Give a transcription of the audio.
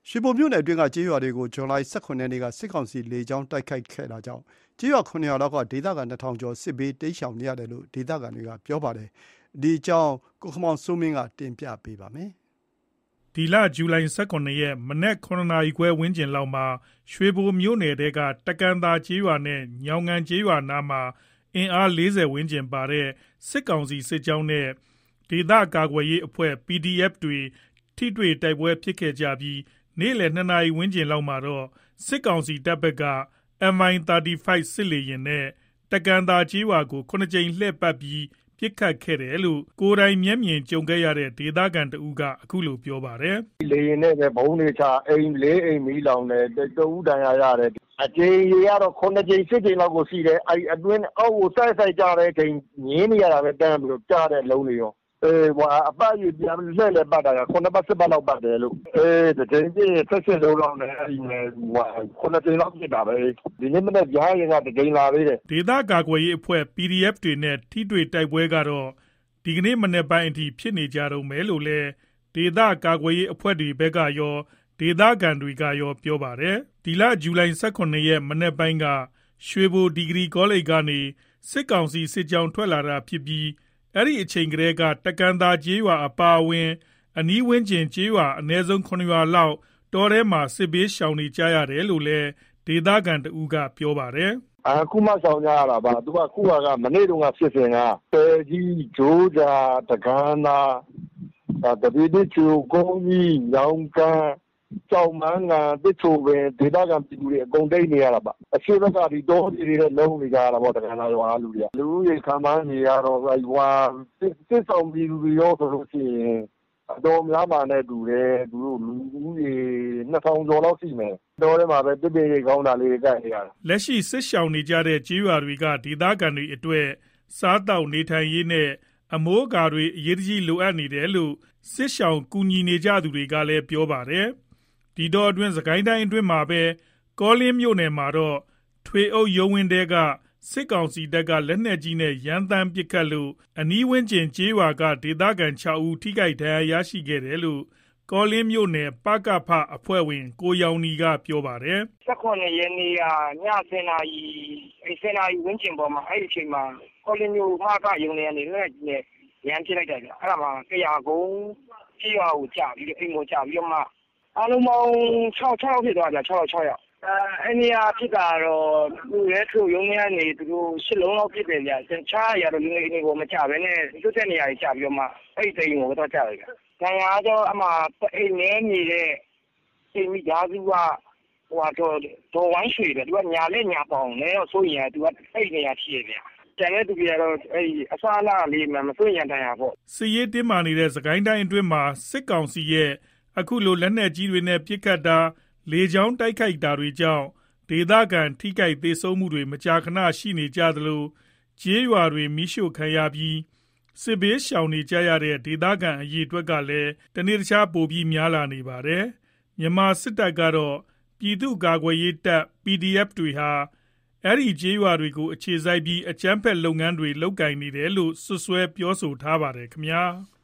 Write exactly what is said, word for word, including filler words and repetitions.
ရွှေဘိုမြို့နယ်အတွင်းကကျေးရွာတွေကိုဇွန်လ၁၇ရက်နေ့ကစစ်ကောင်စီလေကြောင်းတိုက်ခိုက်ခဲ့တာကြောင့်ကျေးရွာခုနှစ်ရွာလောက်ကဒေသခံနှစ်ထောင်ကျော်စစ်ဘေးတိမ်းရှောင်နေရတယ်လို့ဒေသခံတွေကပြောပါတယ်။ဒီအကြောင်းကိုခမောင်စိုးမင်းကတင်ပြပေးပါမယ်။ဒီလဇူလိုင်၁၇ရက်မနက်ခုနှစ်နာရီခွဲဝန်းကျင်လောက်မှာရွှေဘိုမြို့နယ်ထဲကတကန်သာကျေးရွာနဲ့ညောင်ငံကျေးရွာနားမှာအင်အား၄၀ဝန်းကျင်ပါတဲ့စစ်ကောင်စီစစ်ကြောင်းနဲ့ဒေသကာကွယ်ရေးအဖွဲ့ ပီဒီအက်ဖ် တွေထိတွေ့တိုက်ပွဲဖြစ်ခဲ့ကြပြီးနေ့လယ်နှစ်နာရီဝန်းကျင်လောက်မှာတော့စစ်ကောင်စီတပ်ဘက်က အမ် အိုင် သတ်၅ စစ်လေယာဉ်နဲ့တကန်သာကျေးရွာကိုခုနှစ်ကြိမ်လှည့်ပတ်ပြီးပစ်ခတ်ခဲ့တယ်လို့ကိုယ်တိုင်မျက်မြင်ကြုံခဲ့ရတဲ့ဒေသခံတဦးကအခုလိုပြောပါတယ်။လေယာဉ်နဲ့ပဲဘုံတွေချအိမ်လေးအိမ်မီးလောင်တယ်တဦးတန်ရာရတယ်အကြိမ်ကြီးကတော့ခုနှစ်ကြိမ်စစ်ကြိမ်လောက်ကိုရှိတယ်အဲ့အတွင်းအောက်ကိုစိုက်စိုက်ကြတဲ့အချိန်ငင်းနေရတာပဲတန်းပြီးတော့ကြားတဲ့လုံးတွေရောအေးဟိုအပတ်ကြီးပြန်လှည့်လဲပတ်တာကခုနှစ်ပတ်စစ်ပတ်လောက်ပတ်တယ်လို့အေးတကြိမ်ကြီးဆက်ဆက်လုံးလောက်နဲ့အဲ့ဒီဟိုခုနှစ်ကြိမ်လောက်ဖြစ်တာပဲဒီနေ့မနေ့ကြားရင်ကတကြိမ်လာသေးတယ်ဒေသကာကွယ်ရေးအဖွဲ့ ပီဒီအက်ဖ် တွေနဲ့ထိတွေ့တိုက်ပွဲကတော့ဒီကနေ့မနေ့ပိုင်းအထိဖြစ်နေကြတော့မယ်လို့လည်းဒေသကာကွယ်ရေးအဖွဲ့တွေဘက်ကရောဒေသခံတွေကရောပြောပါတယ်ဒီလဇူလိုင်၁၇ရက်မနေ့ပိုင်းကရွှေဘိုဒီဂရီကောလိပ်ကနေစစ်ကောင်စီစစ်ကြောင်းထွက်လာတာဖြစ်ပြီးအဲ့ဒီအချိန်ကလေးကတကန်သာကျေးရွာအပါအဝင်အနီးဝန်းကျင်ကျေးရွာအနည်းဆုံးခုနှစ်ရွာလောက်တောထဲမှာစစ်ဘေးရှောင်နေကြရတယ်လို့လည်းဒေသခံတဦးကပြောပါတယ်အခုမှဆောင်ကြရတာပါသူကခုကမနေ့တုန်းကစစ်စင်ကပယ်ကြီးဂျိုးကြာတကန်သာတပည့်တို့ချိုကုန်းကြီးညောင်ကန်ကြောင်မန်းကတစ်ချိုပင်ဒေသခံပြည်သူတွေအကုန်တိတ်နေရတာပါအရှိဘက်ကဒီတောကြီးတွေလုံးနေကြတာပေါ့တကယ်လားရွာလူတွေကလူကြီးခံမှန်းနေရတော့ဟိုဟာစစ်ဆောင်ပြည်သူတွေရောဆိုလို့ရှိရင်အတော်များပါနဲ့တူတယ်သူတို့လူကြီးနှစ်ထောင်ကျော်လောက်ရှိမယ်တော်ထဲမှာပဲတစ်ပင်ရိတ်ကောင်းတာလေးကြိုက်နေရတာလက်ရှိစစ်ရှောင်နေကြတဲ့ကျေးရွာတွေကဒေသခံတွေအတွက်စားတောက်နေထိုင်ရေးနဲ့အမိုးအကာတွေအရေးကြီးလိုအပ်နေတယ်လို့စစ်ရှောင်ကူညီနေကြသူတွေကလည်းပြောပါတယ်ဒီတော့အတွင်းစကိုင်းတိုင်းအတွင်းမှာပဲကောလင်းမြို့နယ်မှာတော့ထွေအုပ်ရုံးဝင်းတဲကစစ်ကောင်စီတပ်ကလက်နက်ကြီးနဲ့ရမ်းသမ်းပစ်ခတ်လို့အနီးဝန်းကျင်ကျေးရွာကဒေသခံ၆ဦးထိခိုက်ဒဏ်ရာရရှိခဲ့တယ်လို့ကောလင်းမြို့နယ်ပကဖအဖွဲ့ဝင်ကိုရောင်နီကပြောပါတယ်၁၇ရက်နေ့ကည၁၀နာရီ၁၀နာရီဝန်းကျင်ပေါ်မှာအဲ့ဒီအချိန်မှာကောလင်းမြို့ပကရုံးထဲကနေလက်နဲ့ရမ်းပစ်လိုက်တယ်ဗျအဲ့ဒါမှာဆရာကုန်းကျေးရွာကိုကြာပြီးအိမ်ကိုကြာပြီးတော့မှအားလုံးပေါင်း၆ယောက်ဖြစ်သွားကြ၆ယောက်၆ယောက်အဲအဲ့နေရာဖြစ်တာတော့သူရဲသူရုံးထဲကနေသူတို့ရှစ်လုံးလောက်ဖြစ်တယ်ဗျာချားရတော့လူငယ်တွေကိုမကြဘဲနဲ့သူ့တဲ့နေရာကြီးကြာပြီးတော့မှအဲ့ဒီတိမ်ကိုတော့ကြာလိုက်တယ်။ဒါညာတော့အမှအိမ်နေနေတဲ့အိမ်မိသားစုကဟိုတော့ဒေါ်ဝိုင်းရွှေတယ်သူကညာလက်ညာပေါအောင်လဲတော့ဆိုရင်သူကအဲ့ဒီနေရာဖြစ်ရဗျာ။ကျန်တဲ့သူတွေကတော့အဲ့ဒီအစားအလာလေးမှမဆိုရင်တန်ရပေါ့စစ်ရေးတင်းမာနေတဲ့စကိုင်းတိုင်းအတွင်းမှာစစ်ကောင်စီရဲ့အခုလိုလက်နက်ကြီးတွေနဲ့ပစ်ခတ်တာလေကြောင်းတိုက်ခိုက်တာတွေကြောင့်ဒေသခံထိခိုက်သေးဆုံးမှုတွေမကြာခဏရှိနေကြသလိုကျေးရွာတွေမိရှို့ခံရပြီးစစ်ဘေးရှောင်နေကြရတဲ့ဒေသခံအရေးအတွက်ကလည်းတနေ့တခြားပိုပြီးများလာနေပါတယ်။မြန်မာစစ်တပ်ကတော့ပြည်သူ့ကာကွယ်ရေးတပ် ပီဒီအက်ဖ် တွေဟာအဲ့ဒီကျေးရွာတွေကိုအခြေစိုက်ပြီးအကြမ်းဖက်လုပ်ငန်းတွေလုပ်ကိုင်နေတယ်လို့စွပ်စွဲပြောဆိုထားပါတယ်ခင်ဗျာ။